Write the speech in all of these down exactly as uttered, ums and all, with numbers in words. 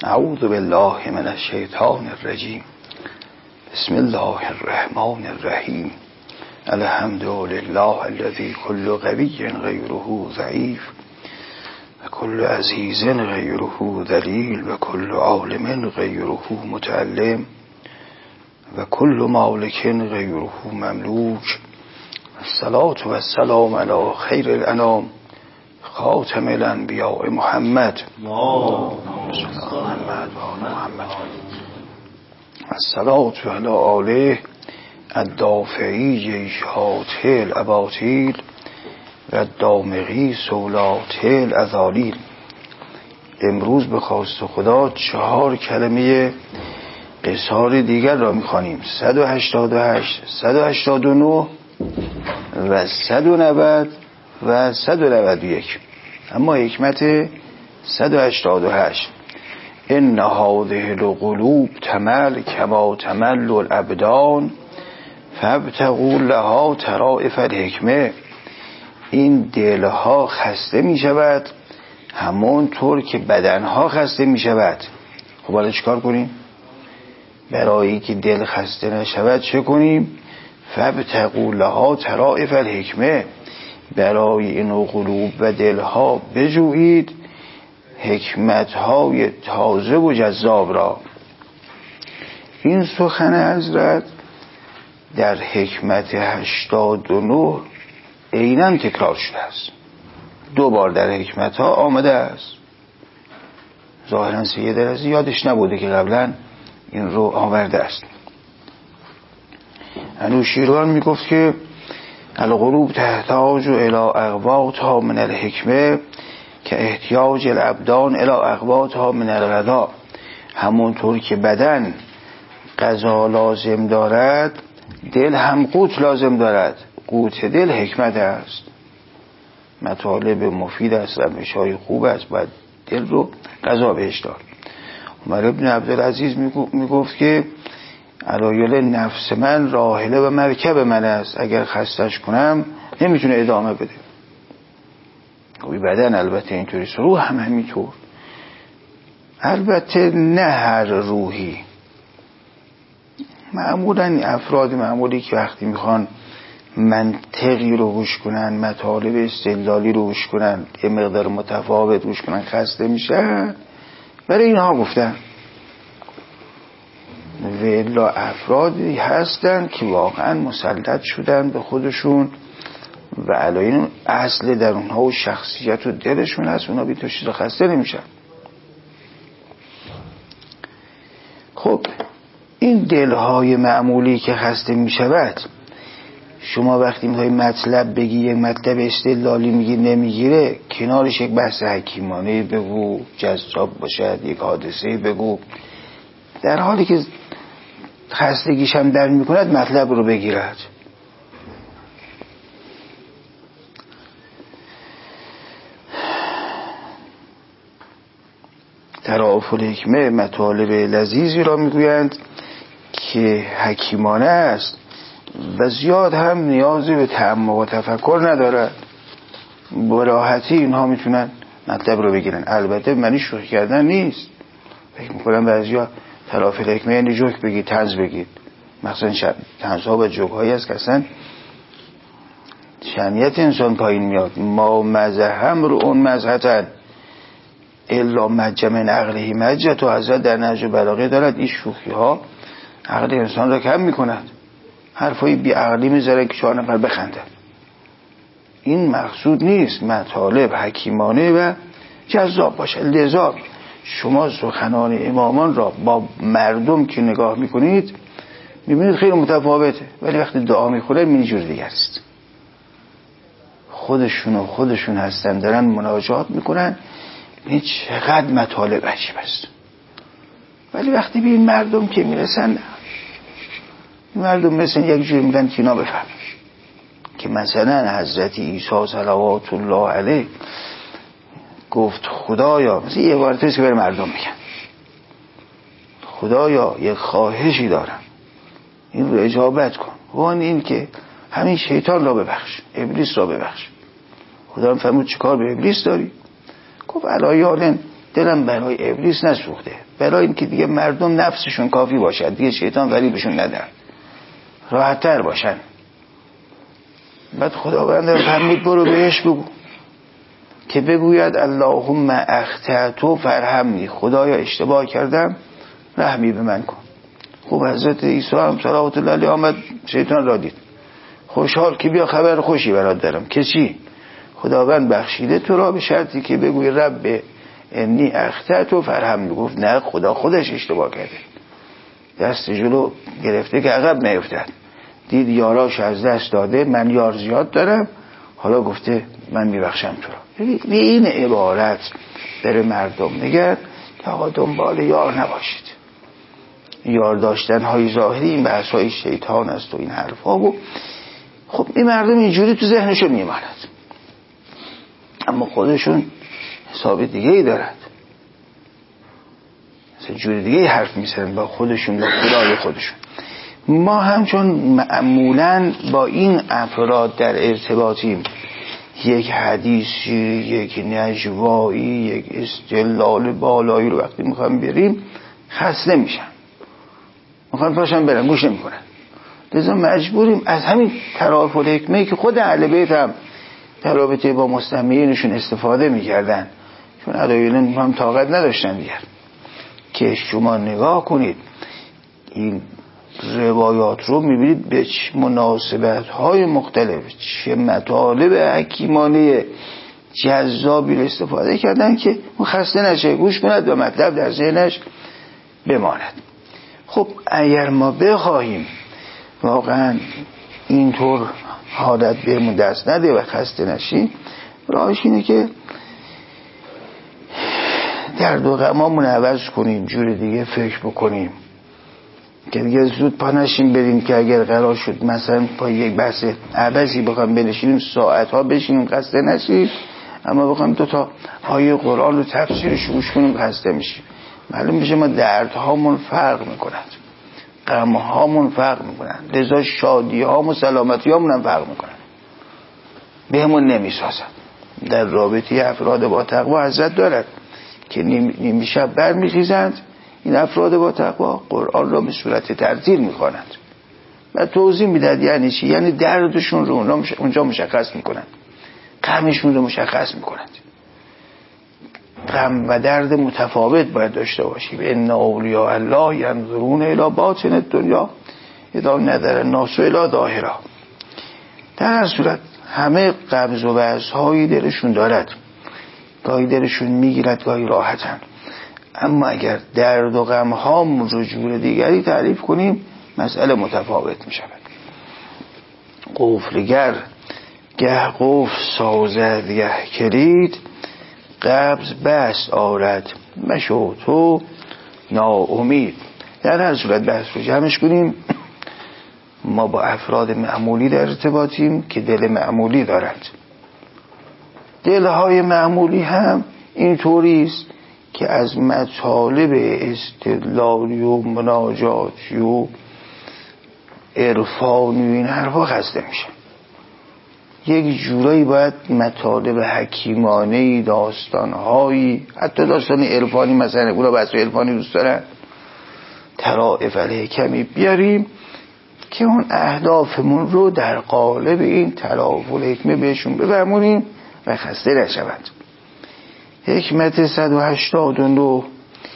اعوذ بالله من الشیطان الرجیم. بسم الله الرحمن الرحیم. الحمد لله الذي كل قوي غيره ضعيف وكل عزيز غيره ذليل وكل عالم غيره متعلم وكل مالك غيره مملوك. الصلاة والسلام على خير الأنام خاتم الانبیاء محمد الصلاة علی آله الدافعی شاطئ الاباطیل و الدامغی سولاطئ الاذالیل. امروز به خواست خدا چهار کلمه قصار دیگر را میخوانیم: صد و هشتاد و هشت، صد و هشتاد و نه و صد و نود و صد و نود و یک. اما حکمت صد و هشتاد و هشت: ان هذه القلوب تمل کما تمل الابدان فابتغوا لها طرائف الحکمه. این دلها خسته می شود همونطور که بدنها خسته می شود. خب حالا چیکار کنیم؟ برای که دل خسته نشود چه کنیم؟ فابتغوا لها طرائف الحکمه. برای این قلوب و دلها بجویید حکمتهای تازه و جذاب را. این سخن حضرت در حکمت هشتاد و نه عیناً تکرار شده است. دو بار در حکمت ها آمده است. ظاهراً سید رضی یادش نبوده که قبلا این رو آورده است. انوشیروان میگفت که القلوب تحتاج الى اقواتها من الحکمه که احتیاج الابدان الى اقواتها من الغذا. همونطور که بدن غذا لازم دارد دل هم قوت لازم دارد. قوت دل حکمت است. مطالب مفید است، روش‌های خوب است، باید دل رو غذا بهش داد. عمر ابن عبدالعزیز میگفت که علایل نفس من راحله و مرکب من است، اگر خستش کنم نمیتونه ادامه بده. خب بدن البته اینطوری، روح هم همینطور. البته نه هر روحی، معمولا افراد معمولی که وقتی میخوان منطقی رو گوش کنن، مطالب استدلالی رو گوش کنن، یه مقدار متفاوت گوش کنن، خسته میشن. برای اینها گفتن. و الا افرادی هستن که واقعا مسلط شدن به خودشون و علاوه اصل در اونها و شخصیت و دلشون هست، اونها بی تو چیز خسته نمیشن. خب این دلهای معمولی که خسته میشود، شما وقتی میخوای مطلب بگی، یک مطلب استدلالی میگی نمیگیره، کنارش یک بحث حکیمانه بگو، جذاب باشد، یک حادثه بگو، در حالی که خستگیش هم در میکند مطلب رو بگیرد. طرائف الحکمه مطالب لذیذی را میگویند که حکیمانه است و زیاد هم نیازی به تأمل و تفکر ندارد. با راحتی اینها میتونن مطلب رو بگیرن. البته معنی شوخی کردن نیست. فکر میکنم بعضیا طرائف الحکمه یعنی جوک بگید، طنز بگید. مثلا طنزها و جوک هایی هست که اصلا شأنیت انسان پایین میاد. ما مزهم رو اون مزهتن الا مجم من عقله مجت. و حضرت در نهج البلاغه دارد این شوخی ها عقل انسان را کم میکند. حرفای بی عقلی میذاره که چهار نفر بخندن. این مقصود نیست. مطالب حکیمانه و جذاب باشه. لذا شما سخنان امامان را با مردم که نگاه میکنید میبینید خیلی متفاوته، ولی وقتی دعا میخوره میبینید جور دیگر است. خودشون و خودشون هستن، دارن مناجات میکنن، میبینید چقدر مطالب عجیب است. ولی وقتی به این مردم که میرسن، مردم مثل یک جوری میگن که اینا بفهم که مثلا حضرت عیسی صلوات الله علیه گفت خدایا، مثل یه عبارتیست که برای مردم میگن خدایا یک خواهشی دارم، این رو اجابت کن. وان این که همین شیطان را ببخش، ابلیس را ببخش. خدا هم فرمود چیکار به ابلیس داری؟ گفت علایالن دلم برای ابلیس نسوخته، برای اینکه دیگه مردم نفسشون کافی باشد، دیگه شیطان غریبشون ندن، راحت‌تر باشن. بعد خداوند فرمود برو بهش بگو که بگوید اللهم اخطأت فرحمنی، خدایا اشتباه کردم رحمی به من کن. خوب حضرت عیسی هم صلوات الله علیه آمد شیطان را دید، خوشحال که بیا خبر خوشی برات دارم. که چی؟ خداوند بخشیده تو را به شرطی که بگوی رب انی اخطأت فرحمنی. گفت نه، خدا خودش اشتباه کرده، دست جلو گرفته که عقب نیفتد، دید یاراش از دست داده، من یار زیاد دارم، حالا گفته من میبخشم تو را. به این عبارت بره مردم میگن که آقا دنبال یار نباشید، یار داشتن های ظاهری این بحث های شیطان است و این حرفا. و خب این مردم اینجوری تو ذهنشون میماند، اما خودشون حساب دیگه ای دارد، مثلا جوری دیگه ای حرف میزنن با خودشون، با خدای خودشون. ما همچون معمولا با این افراد در ارتباطیم، یک حدیثی، یک نجوایی، یک استدلال بالایی رو وقتی میخوام بریم خسته میشن، میخوام پاشم برم، گوش نمیکنن. لذا مجبوریم از همین طرف و حکمه که خود اهل بیت هم در رابطه با مستمعینشون استفاده میکردن، چون ادایون هم طاقت نداشتن دیگر، که شما نگاه کنید این روایات رو میبینید به چه مناسبت های مختلف، چه مطالب حکیمانه جذابی رو استفاده کردن که اون خسته نشه، گوش کند و مطلب در ذهنش بماند. خب اگر ما بخواهیم واقعا اینطور حالت بهمون دست نده و خسته نشیم، راهش اینه که درد و غمامون عوض کنیم، جور دیگه فکر بکنیم که دیگه زود پا نشیم بریم که اگر قرار شد مثلا پا یک بحث عبثی بخوام بنشینیم ساعتها بشینیم خسته نشیم، اما بخوام دو تا آیه قرآن رو تفسیرش گوش کنیم خسته میشیم. معلوم میشه ما دردهامون فرق میکنند، غمهامون فرق میکنند، لذا شادیهام و سلامتیامون هم فرق میکنند، بهمون نمیسازن. در رابطه افراد با تقوا حضرت دارد که نیم, نیم شب بر میخیزند، این افراد با تقوا قرآن را به صورت ترتیل میخوانند و توضیح میدهد یعنی چی، یعنی دردشون رو اونجا مشخص میکنند، غمشون رو مشخص میکنند. غم و درد متفاوت باید داشته باشیم. ان اولیاء الله ینظرون الی باطن الدنیا اذا نظر الناس الی ظاهرها. در هر صورت همه قبض و بسط‌های دلشون دارد، گاهی دلشون میگیرد گاهی راحتن، اما اگر درد و غم هامون رو جور دیگری تعریف کنیم مسئله متفاوت می شود. قفلگر گه قفل سازد گه کلید، قبض بست آرد مشو تو ناامید. در هر صورت بحث رو جمعش کنیم. ما با افراد معمولی در ارتباطیم که دل معمولی دارند. دلهای معمولی هم اینطوری است که از مطالب استدلالی و مناجاتی و عرفانی و این حرفا خسته میشه. یک جورایی باید مطالب حکیمانهی، داستانهایی، حتی داستان عرفانی، مثلا اونا بحث عرفانی دوست دارن، طرائف الحکمی بیاریم که اون اهدافمون رو در قالب این طرائف الحکمه بهشون بفرمونیم و خسته نشوند. حکمت صد و هشتاد و نه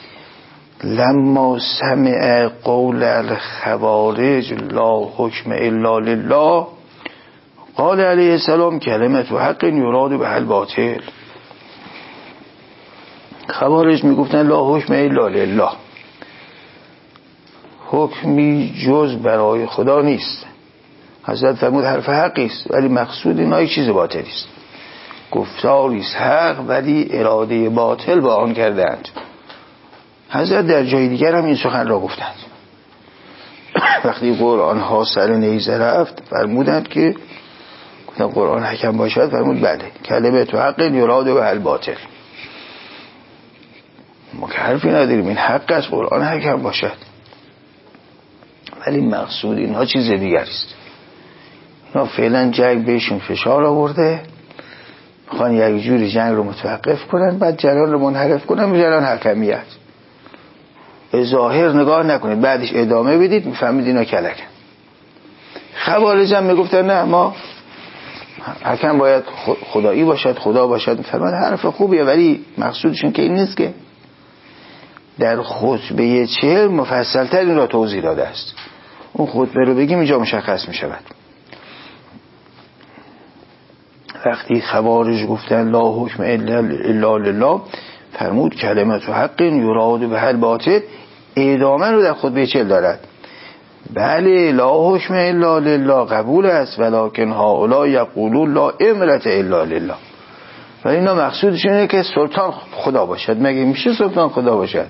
لما سمع قول الخوارج لا حکم الا لله قال علیه السلام کلمت و حق یراد به الباطل. خوارج میگفتن لا حکم الا لله، حکمی جز برای خدا نیست. حضرت فرمود حرف حقی است ولی مقصود اینا یک چیز باطلی است، گفتاری است حق ولی اراده باطل با آن کردند. حضرت در جای دیگر هم این سخن را گفتند. وقتی قرآن ها سر نیزه رفت فرمودند که گفتن قرآن حکم باشد، فرمود بله کلمه تو حق یراد به الباطل. ما که حرفی نداریم، این حق است قرآن حکم باشد، ولی مقصود اینها چیز دیگری است. اینا فعلا جنگ بهشون فشار آورده میخوان یک جوری جنگ رو متوقف کنن، بعد جلال رو منحرف کنن به جلال حکمیت. ظاهر نگاه نکنید، بعدش ادامه بدید میفهمید اینا کلکن. خوارج هم میگفتن نه ما حکم باید خدایی باشد، خدا باشد. فرمان حرف خوبیه، ولی مقصودشون که این نیست. که در خطبه چهل مفصل‌تر این را توضیح داده است. اون خطبه رو بگیم اینجا مشخص می شود. وقتی خوارج گفتن لا حکم الا لله، فرمود کلمت و حق یراد به هل باطل، ادامه رو در خطبه چهل دارد. بله لا حکم الا لله قبول است، ولکن هؤلاء یقولون لا امرة الا لله. و اینا مقصودشون اینه که سلطان خدا باشد. مگه میشه سلطان خدا باشد؟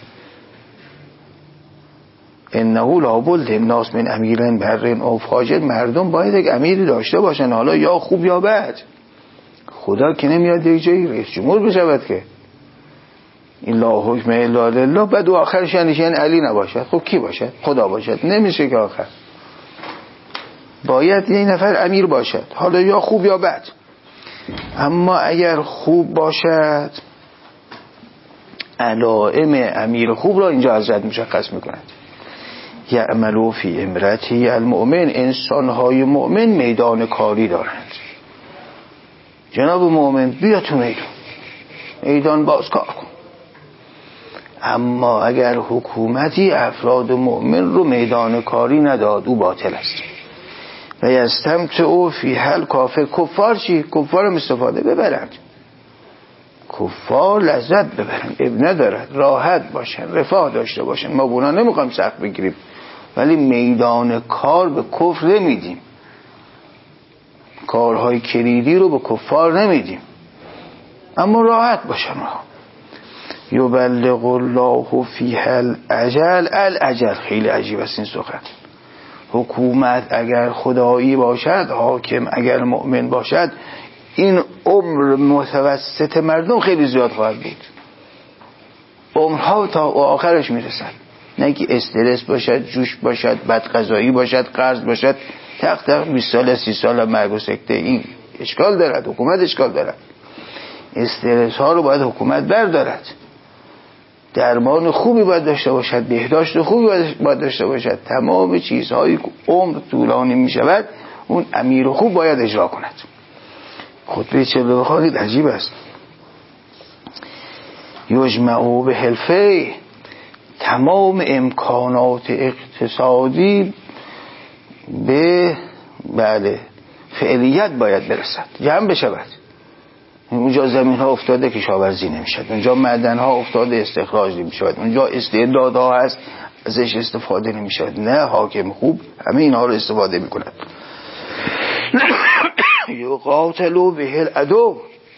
انه لابد الناس من امیرن برن او فاجر. مردم باید یک امیری داشته باشن، حالا یا خوب یا بد. خدا که نمیاد یک جایی رئیس جمهور بشود که این لا حکم الا لله بعد و آخرش یعنی علی نباشد. خب کی باشد؟ خدا باشد. نمیشه که آخر باید یک نفر امیر باشد، حالا یا خوب یا بد. اما اگر خوب باشد، علائم امیر خوب را اینجا حضرت مشخص میکنند. یعملوا فی امرتی المؤمن، انسانهای مؤمن میدان کاری دارند. جناب مؤمن بیا تو میدان میدان باز کار کن. اما اگر حکومتی افراد مؤمن رو میدان کاری نداد، او باطل است. و یستمتعوا فی هل کافر. کفار چی؟ کفار هم استفاده ببرند، کفار لذت ببرند، اب ندارد، راحت باشن، رفاه داشته باشن. ما بونا نمیخوایم سخت بگیریم، ولی میدان کار به کفر نمیدیم، کارهای کلیدی رو به کفار نمیدیم، اما راحت باشن. یبلغ الله فیها الاجل. الاجل خیلی عجیب است این سخن. حکومت اگر خدایی باشد، حاکم اگر مؤمن باشد، این عمر متوسط مردم خیلی زیاد خواهد بود. عمرها تا آخرش میرسن. نه که استرس باشد، جوش باشد، بدغذایی باشد، قرض باشد، تق تق بیست سال سی سال مرگ و سکته. این اشکال دارد، حکومت اشکال دارد. استرس ها رو باید حکومت بردارد. درمان خوبی باید داشته باشد، بهداشت خوبی باید داشته باشد. تمام چیزهایی که عمر طولانی می شود اون امیر خوب باید اجرا کند. خطبه چهل بخوانید عجیب است. یجمعوا به حلفه، تمام امکانات اقتصادی به بله فعلیت باید برسد، جمع بشود. اونجا زمین ها افتاده کشاورزی نمیشد، اونجا معدن ها افتاده استخراج نمیشد، اونجا استعدادها هست ازش استفاده نمیشد. نه، حاکم خوب همه اینها رو استفاده میکند. یقاتلوا به العدو،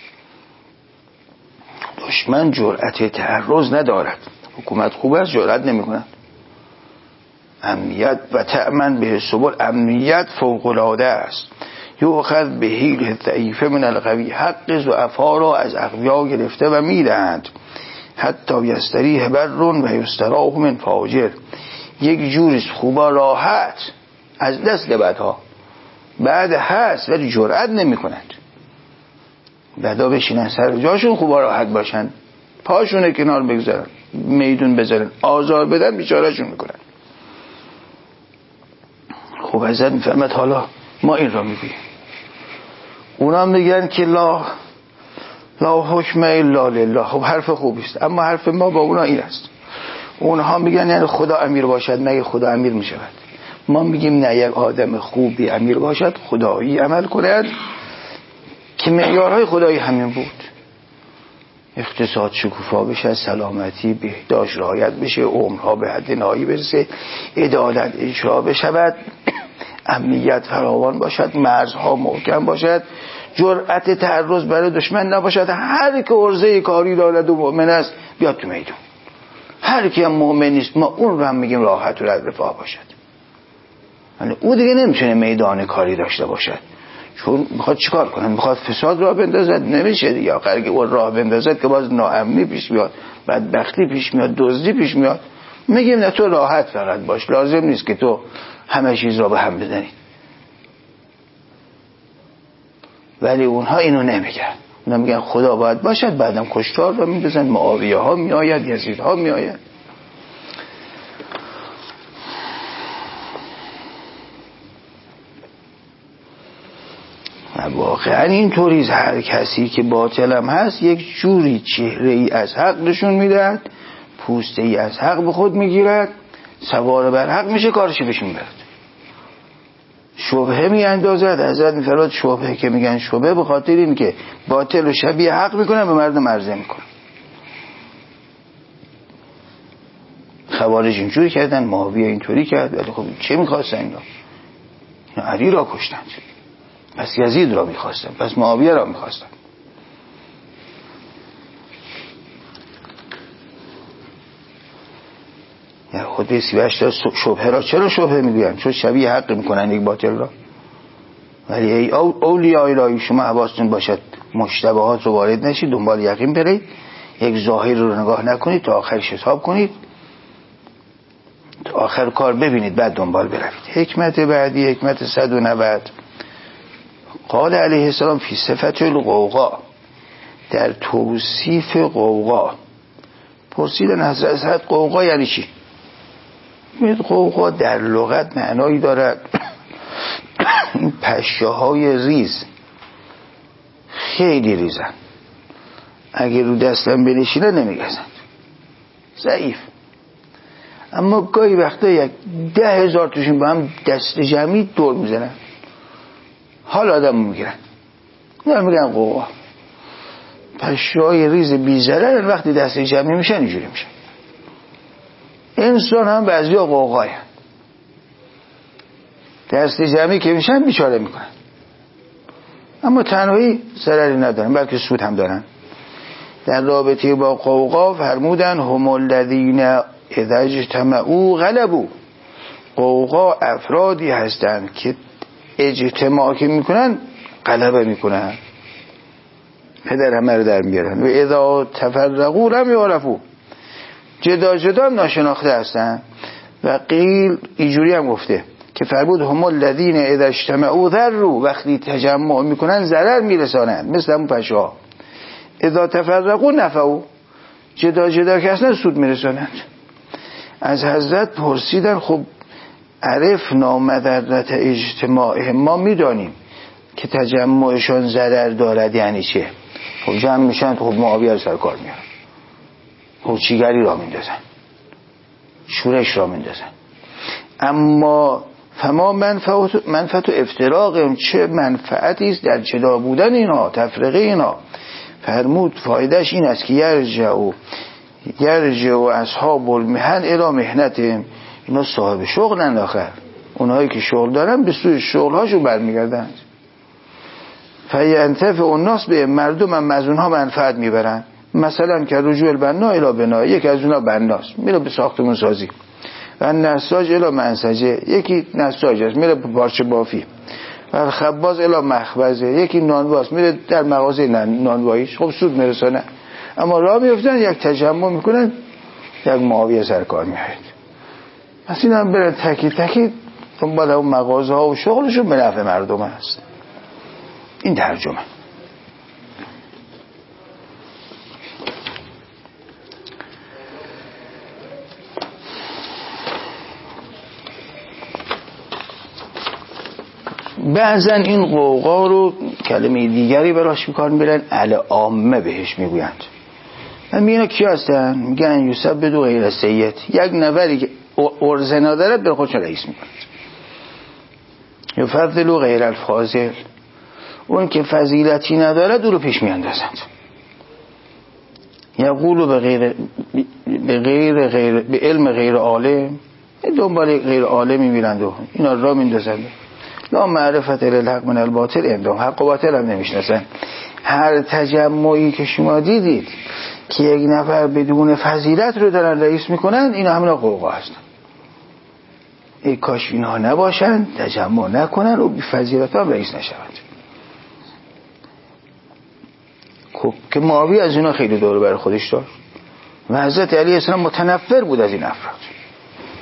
دشمن جرأت تعرض ندارد. حکومت خوب است، جرأت نمیکند. امنیت و تأمن به سبل، امنیت فوق العاده است. یؤخذ به حیل ضعیف من القوی، حق ضعفا را از اقویا گرفته و میدهند. حتی یستریح بر و یستراح من فاجر. یک جوریست خوبا راحت از دست بدها، بعد هست ولی جرأت نمی کنند. بعدا بشینن سر جاشون، خوبا راحت باشن، پاشونه کنار بگذارن، میدون بذارن، آزار بدن، بیچارهشون میکنن. خب حضرت میفهمد حالا ما این را میگوییم، اونا میگن که لا لا حکم الا لله. خب حرف خوبی است، اما حرف ما با اونا این است. اونها میگن یعنی خدا امیر باشد، مگه خدا امیر میشود؟ ما میگیم نه، یک آدم خوبی امیر باشد، خدایی عمل کند که معیارهای خدایی همین بود. اقتصاد شکوفا بشه، سلامتی بهداشت رعایت بشه، عمرها به حد نهایی برسه، عدالت اجرا بشود، امنیت فراوان باشد، مرزها محکم باشد، جرأت تعرض برای دشمن نباشد. هر که عرضه کاری دارد و مؤمن است بیاد تو میدون. هر کی هم مؤمن نیست ما اون رو هم میگیم راحت و رفاه باشد. یعنی او دیگه نمیتونه میدان کاری داشته باشد، چون میخواد چیکار کنه؟ میخواد فساد راه بندازد، نمیشه دیگه. آخر که اون راه بندازد که باز ناامنی پیش میاد، بدبختی پیش میاد، دزدی پیش میاد. میگیم نه، تو راحت فقط باش، لازم نیست که تو همه چیز را به هم بزنی. ولی اونها اینو نمیگن. اونا میگن خدا باید باشد، بعدم کشتار رو میدازن، معاویه ها میآید، یزید ها میآید. واقعا اینطوریز. هر کسی که باطلم هست یک جوری چهره ای از حق نشون میدهد، پوسته ای از حق به خود میگیرد، سوار بر حق میشه، کارشو پیش میبرد. شبهه میاندازد. حضرت میفرماد شبهه که میگن شبهه به خاطر این که باطل و شبیه حق میکنن، به مردم عرضه میکنن. خوارج اینجوری کردن، معاویه اینطوری کرد، ولی خب چه میخواستن اینا؟ علی را کشتند، پس یزید را میخواستن، پس معاویه را میخواستن. یا خود سی و هشت شبهه را چرا شبهه میگوین؟ چون شبیه حق میکنن یک باطل را. ولی ای اولیاء الهی شما حواستون باشد مشتبهات رو وارد نشید، دنبال یقین برید، یک ظاهر رو نگاه نکنید، تا آخرش حساب کنید، تا آخر کار ببینید، بعد دنبال بروید. حکمت بعدی، حکمت صد و نود، قال علیه السلام فی صفت القوقا، در توصیف قوقا. پرسیدن حضرت قوقا یعنی چی؟ قوقا در لغت معنایی دارد این پشه‌های ریز، خیلی ریزن، اگه رو دستم بنشینه نمیگزند، ضعیف. اما گاهی وقتا یک ده هزار توشون با هم دست جمعی دور میزنن، حال آدم میگیرن، نمیگن قوقا. پشه‌های ریز بی‌ضرر وقتی دست جمعی میشن اینجوری میشن. انسان هم بعضیا قوقای هم. دست جمعی که میشن بیچاره میکنن، اما تنهایی ضرری ندارن بلکه سود هم دارن. در رابطه با قوقا فرمودن هم الذین اذا اجتمعوا غلبوا. قوقا افرادی هستند که اجتماع که میکنن غلبه میکنن، پدر همه رو در میارن. و اذا تفرقوا لم یعرفوا، جدا جدا ناشناخته هستن. و قیل اینجوری هم گفته که فرمود هم الذین اذا اجتمعوا ضروا، وقتی تجمع میکنن ضرر میرسانند، مثل همون پشه‌ها. اذا تفرقوا نفعوا، جدا جدا که اصلا سود میرسانند. از حضرت پرسیدن خب عرفنا مضرة اجتماع، ما میدانیم که تجمعشان ضرر دارد یعنی چه؟ خب جمع میشن، خب معاویه رو سر کار میارن، خب چیگری را میندازن، شورش را میندازن. اما فما منفعت منفعت و افتراق، چه منفعتی است در جدا بودن اینا، تفرقه اینا؟ فرمود فایدهش این است که یرجع و یرجع و اصحاب المحن الی محنتهم، اینا صاحب شغلن آخر، اونهایی که شغل دارن به سوی شغلهاشو برمیگردن. فینتفع الناس به، مردم هم از اونها منفعت میبرن. مثلا که رجوع البنا الی بنا، یکی از اونها بناست میره به ساختمون سازی، و نساج الی منسجه، یکی نساج است میره به پارچه بافی، و خباز الی مخبزه، یکی نانواست میره در مغازه نانواییش، خب سود میرسانه. اما راه میفتن یک تجمع میکنن، یک معاویه سرکار میاد. پس این هم برن تکی تکی دنبال اون مغازه ها و شغلشون به نفع مردم هست. این ترجمه. بعضن این قوقا رو کلمه دیگری براش میکار میبرن، العامه بهش میگویند. من میگن کی هستن؟ میگن یوسف بدو غیر سید، یک نفری که ارزه ندارد به خودش رئیس میکنه. یفضلوا غیر الفاضل، اون که فضیلتی ندارد او رو پیش میاندازند. یقولو به غیر به غیر غیر به علم غیر عالم، دنبال غیر عالمی میرند و اینا را میندازند. لا معرفت الحق من الباطل، اندام حق و باطل هم نمیشناسن. هر تجمعی که شما دیدید که یک نفر بدون فضیلت رو دارن رئیس میکنن، اینا همون قوقا هستن. ای کاش اینها نباشن، تجمع نکنن و بی فضیلت هم رئیس نشوند. خب که معاویه از اینا خیلی دور بر خودش داشت و حضرت علی السلام متنفر بود از این افراد.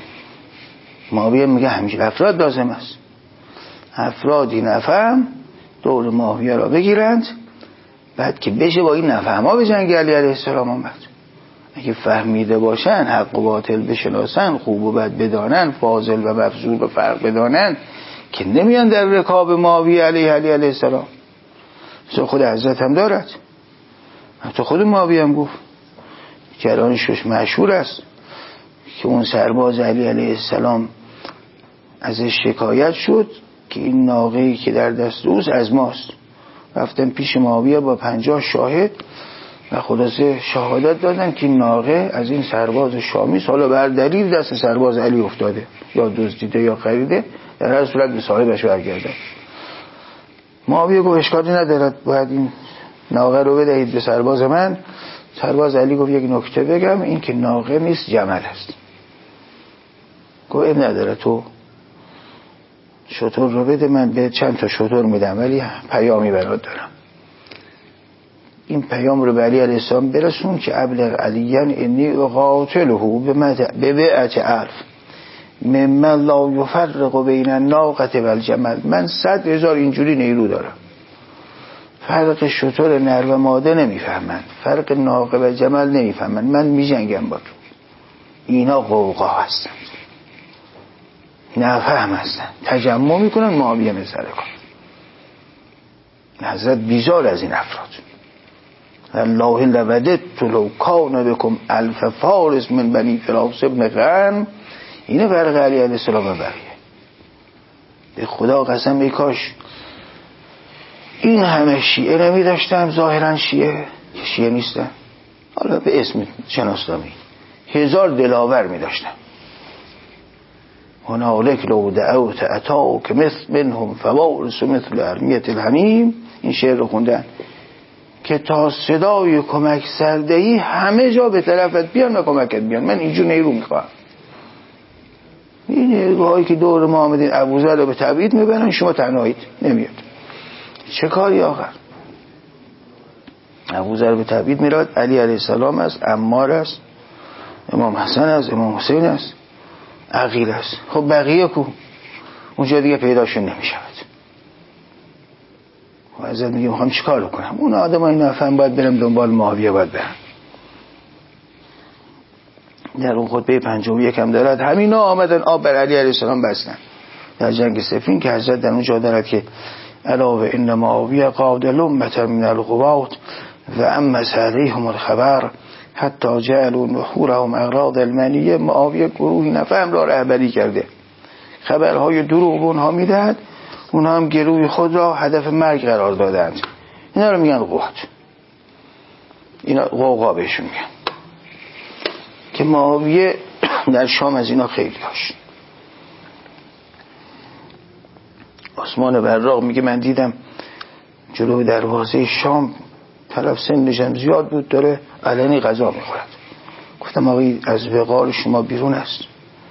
معاویه میگه همین افراد لازم است، افرادی نفهم دور معاویه را بگیرند، بعد که بشه با این نفهما به جنگ علی علیه السلام آمد. اگه فهمیده باشن، حق و باطل بشناسن، خوب و بد بدانن، فاضل و مفضول و فرق بدانن، که نمیان در رکاب معاویه علیه علیه السلام. مثل خود حضرت هم دارد، حتی خود معاویه هم گفت که الان شش مشهور است که اون سرباز علی علیه السلام ازش شکایت شد که این ناقه‌ای که در دست اوست از ماست. رفتن پیش معاویه با پنجاه شاهد و خلاصه شهادت دادن که این ناقه از این سرباز شامی حالا بر دلیل دست سرباز علی افتاده، یا دزدیده یا خریده، در هر صورت به صاحبش برگرده. معاویه گفت اشکالی ندارد، باید این ناقه رو بدهید به سرباز من. سرباز علی گفت یک نکته بگم، این که ناقه نیست جمل است. گفت اب نداره، تو شتر رو بده، من به چند تا شتر میدم ولی پیامی برات دارم. این پیام رو به علی علیه السلام برسون که ابلغ علیاً انی اقاتله به بیعت الف ممن لا یفرق بین الناقه و الجمل. من صد هزار اینجوری نیرو دارم، فرق شتر نر و ماده نمیفهمن، فرق ناقه و جمل نمیفهمن، من میجنگم با تو. اینا قوقا هستن، نفهم هستن، تجمع میکنن معاویه مسئله کن. حضرت بیزار از این افراد. الله لوددت لو کان بکم الف فارس من بنی فراس ابن غنم. اینه فرق علی علیه السلام و بقیه. به خدا قسم ای کاش این همه شیعه نمی داشتم، ظاهرا شیعه که شیعه نیستن، حالا به اسم شناسنامی هزار دلاور می داشتم. هنالک لو دعوت اتاک مثل منهم فوارس مثل ارمیت الحمیم. این شعر رو خوندن که تا صدای کمک سردهی همه جا به طرفت بیان و کمکت بیان، من اینجور نیرو میخواهم. این نیروهایی که دور ما آمدین ابوذر رو به تبعید میبرن، شما تنهایید نمیاد. چه کاری آخر؟ ابوذر به تبعید میراد، علی علیه السلام است، عمار است، امام حسن است، امام حسین است، عقیل است. خب بقیه کو؟ اونجا دیگه پیداشون نمیشود. و ازت میگه میخوام چیکار کنم؟ اون آدم های نفهم باید برم دنبال معاویه، باید برم. در اون خطبه پنجاه و یک هم دارد همینا آمدن آب بر علی علیه السلام بستن در جنگ صفین، که حضرت در اونجا دارد که علاوه ان معاویه قادل امه من الغوات و اما سعلیهم الخبر حتی جعلوا نحورهم اغراض المنیه. معاویه گروهی نفهم را رهبری کرده، خبرهای دروغ اونها میدهد، اونها هم گروه خود را هدف مرگ قرار دادند. اینا رو میگن قوت، اینا قوقا بهشون میگن. که معاویه در شام از اینا خیلی هاش. عثمان براق میگه من دیدم جلو دروازه شام طرف سنشم زیاد بود داره علنی غذا میخورد. گفتم آقای از وقار شما بیرون است،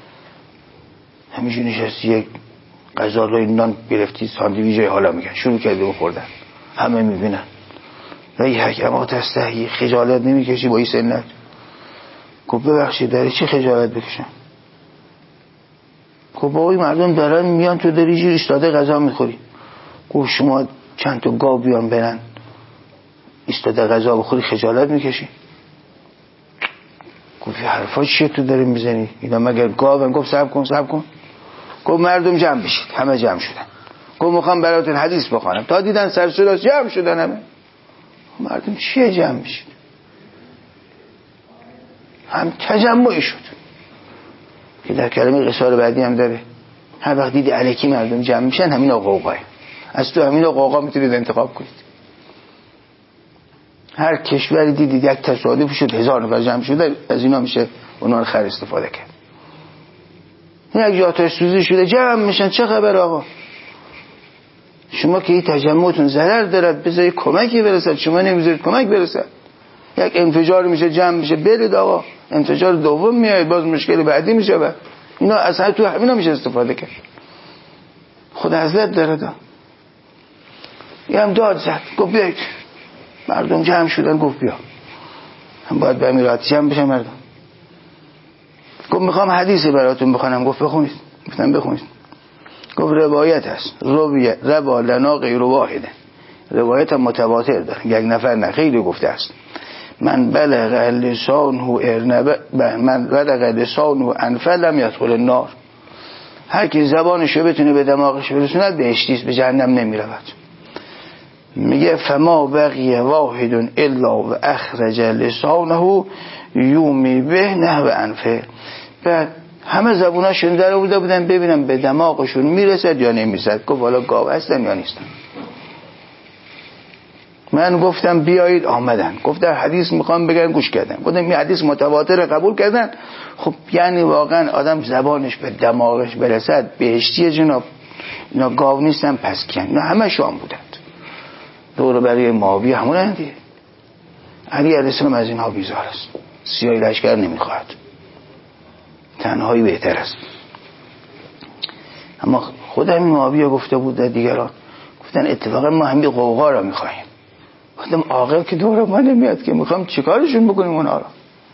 همیشه نشستی یک غذا روی نان گرفتی ساندویچ حالا میگن شروع کرده بخوردن، همه میبینن. وی حکمات استحیی، خجالت نمیکشی با این سنت؟ گفت ببخشید داری چی خجالت بکشم؟ گفت بابای مردم دارن میان تو داری جور ایستاده غذا میخوری. گفت شما چند تا گاو بیان برن ایستاده غذا بخوری خجالت میکشی؟ گفت حرفا چیه تو داری میزنی؟ اینا مگر گاون؟ گفت صبر کن صبر کن. گفت مردم جمع بشید. همه جمع شدن. گفت میخوام براتون حدیث بخوانم. تا دیدن سرشلاس جمع شدن همه. مردم چیه جمع بشید؟ هم تجمعی شد که در کلمه قصار بعدی هم داره. هر وقت دیدی الکی مردم جمع میشن همین قوقای، از تو همین قوقا میتونید انتخاب کنید. هر کشوری دیدید یک تصادف شد هزار نفر جمع شده، از اینا میشه اونا رو خیر استفاده کرد. یک آتش سوزی شده جمع میشن، چه خبر آقا؟ شما که این تجمعتون ضرر دارد، بذارید کمکی برسد، شما نمیذارید کمک برسد. یک انفجار میشه جمع میشه برید آقا، انفجار دوم میاد باز مشکل بعدی میشه. بعد اینا اصلا تو همینا میشه استفاده کرد. خود حضرت داره دا یه هم داد زد، گفت بیایید. مردم جمع شدن، گفت بیا هم باید به امیراتی جمع بشن مردم. گفت میخوام حدیثی براتون بخونم. گفت بخونید. گفتم بخونید. گفت روایت هست رویه روا لنا غیر واحده روایت متواتر داره، یک نفر نه، خیلی گفته است من بلغ لسانه ارنب من بلغ لسانه انفل لم يدخل النار. هر کی زبانشو بتونه به دماغش برسونه بهشتی است، به جهنم نمیرود. میگه فما بقی واحد الا و اخرج لسانه یومی به نحو انفه. بعد همه زبوناشون در آورده بودن ببینم به دماغشون میرسد یا نمیرسد. گفت والا گاو هستن یا نیستن. من گفتم بیایید، آمدن. گفت در حدیث میخوام بگن، گوش کردن. گفتم این حدیث متواتر قبول کردن. خب یعنی واقعا آدم زبانش به دماغش برسد بهشتی جناب. اینا گاو نیستن پس کیان؟ اینا همه شام بودند. دور برای معاویه همون دیگه. علی علیه السلام از اینها بیزار است. سیاهی لشکر نمیخواهد، تنهایی بهتر است. اما خود همین معاویه گفته بود در دیگران، گفتن اتفاقا ما همین قوقا را میخواهیم. گفتم عاقل که دور ما نمیاد که میخوام چیکارشون بکنیم اونها را.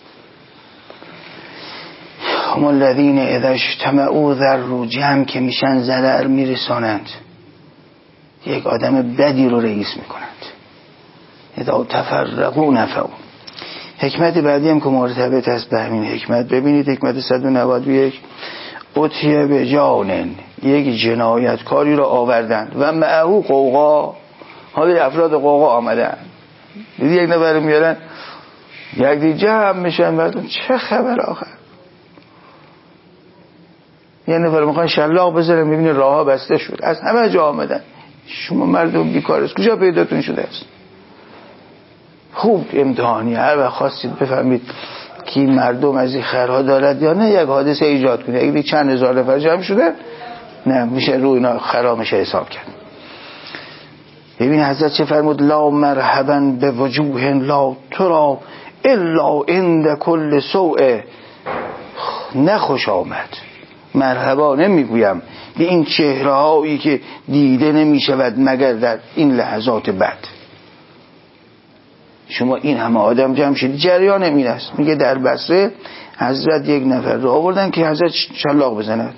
هم الذین اذا اجتمعوا ذروا، جمع که میشن ضرر میرسانند، یک آدم بدی رو رئیس میکنند. اذا تفرقوا نفعوا. حکمت بعدی هم که مرتبط است به همین حکمت، ببینید حکمت صد و نود و یک، اتیه به جانن، یک جنایتکاری را آوردند و معهو قوقا، حالی افراد قوقا آمدن. دیدی یک نفر میارن یک دی جمع میشن، مردم چه خبر آخر. یه نفر میخوان شلاق بزنن، میبینی راه ها بسته شد، از همه جا آمدن. شما مردم بیکار است، کجا پیداتون شده است؟ خوب امتحانی هر وقت خواستید بفهمید که مردم از این خیرها دارد یا نه، یک حادثه ایجاد کنید. اگه چند هزار نفر جمع شده، نه میشه روی اینا خرا میشه حساب کرد. ببین حضرت چه فرمود؟ لا مرحبا به وجوه لا ترا الا عند کل سوء. نخوش آمد، مرحبا نمیگویم به این چهره هایی که دیده نمیشود مگر در این لحظات بد. شما این همه آدم جمع شد، جریان این است. میگه در بصره حضرت یک نفر رو آوردن که حضرت شلاق بزند.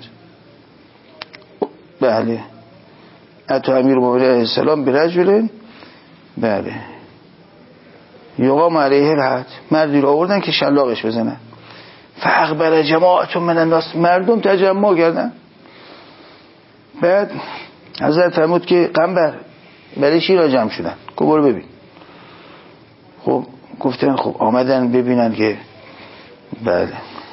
بله اتو امیر المؤمنین علیه السلام برجل، بله یقام علیه الحد، مردی رو آوردن که شلاقش بزنن. فاقبل جماعت من الناس، مردم تجمع کردن. بعد حضرت فرمود که قنبر برای چی را جمع شدن؟ که برو ببین. خب گفتن خب آمدن ببینن که بله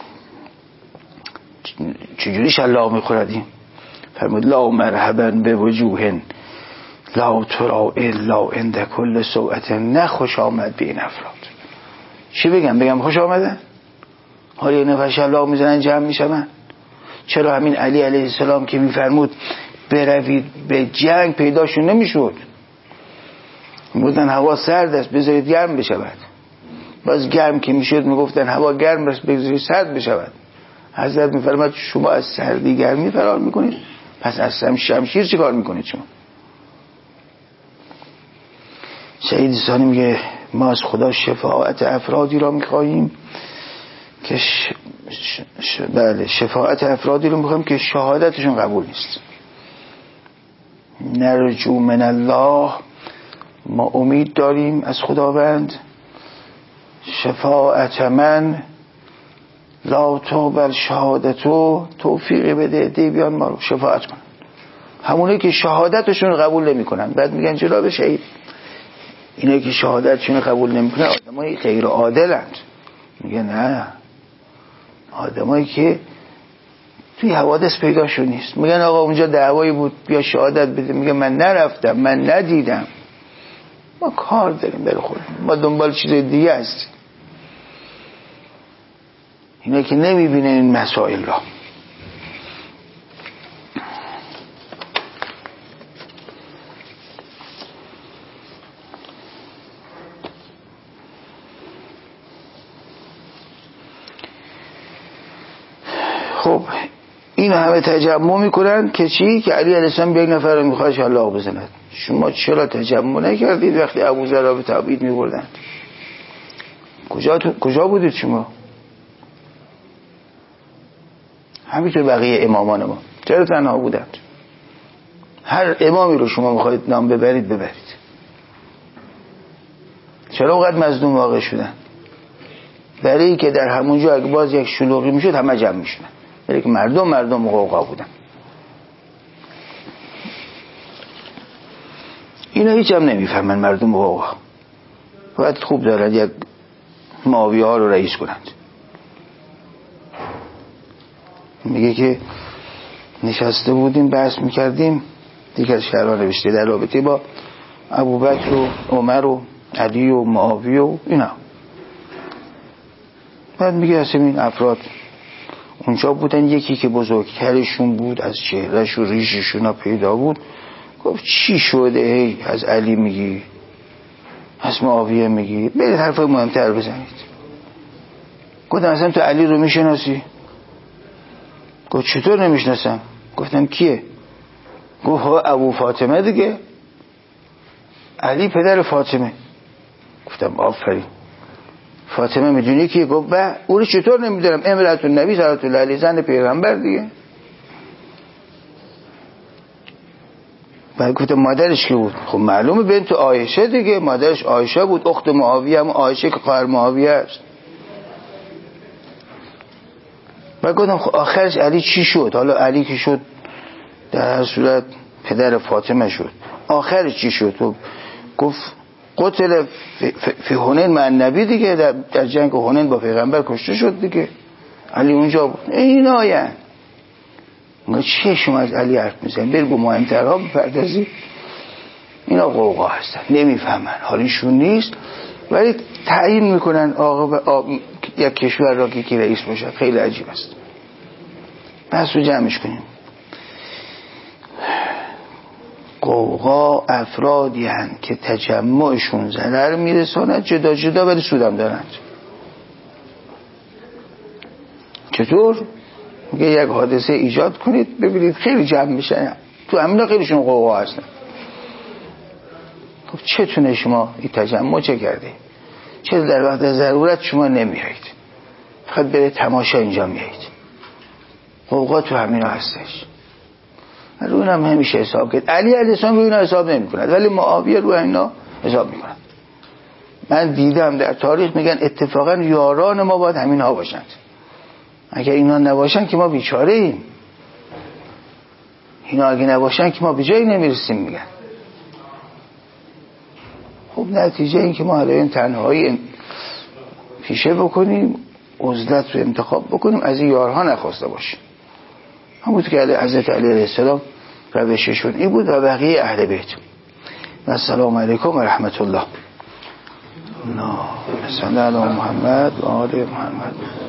چجوری شلاق میخوردیم. فرمود لا مرحبا به وجوه لا ترا الا عند کل سوءة. نه خوش آمد به این افراد. چی بگم؟ بگم خوش آمدن؟ حالا یه نفر شلاق میزنن جمع میشن. چرا همین علی علیه السلام که میفرمود بروید به جنگ پیداشون نمیشد؟ میگفتن هوا سرد است بذارید گرم بشود. باز گرم که میشد میگفتن هوا گرم است بذارید سرد بشود. حضرت میفرماد شما از سردی گرمی فرار میکنید، پس از شمشیر چی کار میکنید شما؟ سید ثانی میگه ما از خدا شفاعت افرادی را میخواهیم که ش... ش... ش... بله شفاعت افرادی رو میخواهیم که شهادتشون قبول نیست. نرجو من الله، ما امید داریم از خداوند. شفاعت من لا تقبل شهادتو، توفیقی بده دی بیان ما رو شفاعت کنن. همونه که شهادتشون رو قبول نمی کنن بعد میگن جناب شهید. اینه که شهادتشون رو قبول نمی کنن آدمای غیر عادلند. میگن نه، آدمایی که توی حوادث پیداشون نیست. میگن آقا اونجا دعوایی بود بیا شهادت بده، میگه من نرفتم، من ندیدم. ما کار داریم بر خود، ما دنبال چیز دیگه هستیم. اینه که نمیبینه این مسائل را. خب این همه تجمع میکنن که چی؟ که علی علیه السلام به یک نفر رو میخواد شلاق بزند. شما چرا تجمع نکردید وقتی ابوذر را به تبعید میبردند؟ کجا کجا بودید شما؟ همینطور بقیه امامان ما چرا تنها بودند؟ هر امامی رو شما میخواید نام ببرید ببرید. چرا اونقدر مظلوم واقع شدن؟ برای اینکه در همونجا اگه باز یک شلوغی میشد همه جمع میشدن، برای که مردم مردم قوقا بودن. اینا هیچ هم نمیفهمن مردم قوقا. باید خوب دارد یک معاویه ها رو رئیس کنند. میگه که نشسته بودیم بحث میکردیم، دیگه از شهرها نوشته در رابطه با ابوبکر و عمر و علی و معاویه و اینا. بعد میگه اصلا این افراد اونجا بودن، یکی که بزرگترشون بود از چهرهش و ریششون پیدا بود، گفت چی شده هی از علی میگی از معاویه میگی، برید حرفای مهمتر بزنید. گفتم اصلا تو علی رو میشناسی؟ گفت چطور نمیشناسم؟ گفتم کیه؟ گفت ها ابو فاطمه دیگه، علی پدر فاطمه. گفتم آفرین، فاطمه میدونی کیه؟ گفت به او رو چطور نمیدونم، امرأة النبی صلی الله علیه زن پیغمبر دیگه. بعد گفتم مادرش کی بود؟ خب معلومه بنت عایشه دیگه، مادرش عایشه بود، اخت معاویه، هم عایشه که خواهر معاویه است. بعد گفتم خب آخرش علی چی شد؟ حالا علی که شد در هر صورت پدر فاطمه شد، آخرش چی شد؟ گفت قتل فی هنین مع النبی دیگه، در, در جنگ هنین با پیغمبر کشته شد دیگه، علی اونجا بود. این آیه ما چیه شما از علی حرف میزنید؟ برگو مهمترها بپردازید. اینا قوقا هستن، نمیفهمن، حالیشون نیست، ولی تعیین میکنن آقا آقا یک کشور را که کی رئیس باشه. خیلی عجیب است. بس رو جمعش کنیم. قوقا افرادی هستند که تجمعشون ضرر میرساند، جدا جدا ولی سودم دارند. چطور؟ میگه یک حادثه ایجاد کنید ببینید خیلی جمع میشن، تو همینا خیلیشون قوقا هستن. خب چتونه شما این تجمع چه کرده؟ چه در وقت ضرورت شما نمیایید، فقط برید تماشا اینجا میایید؟ قوقا تو همینا هستش. رو اینم همیشه حساب کرد. علی علیه السلام رو اینا حساب نمی کند، ولی معاویه رو اینا حساب می کند. من دیدم در تاریخ میگن اتفاقا یاران ما باید همین ها باشند، اگر اینا نباشن که ما بیچاره ایم، اینا اگه نباشن که ما به جایی نمیرسیم. میگن خب نتیجه این که ما الان تنهایی پیشه بکنیم، عزلت رو انتخاب بکنیم، از این یارها نخواسته باشیم. همون که حضرت علی علیه السلام روششون این بود و بقیه اهل بیت. السلام علیکم و رحمت الله. نه صلی علی محمد و آل محمد.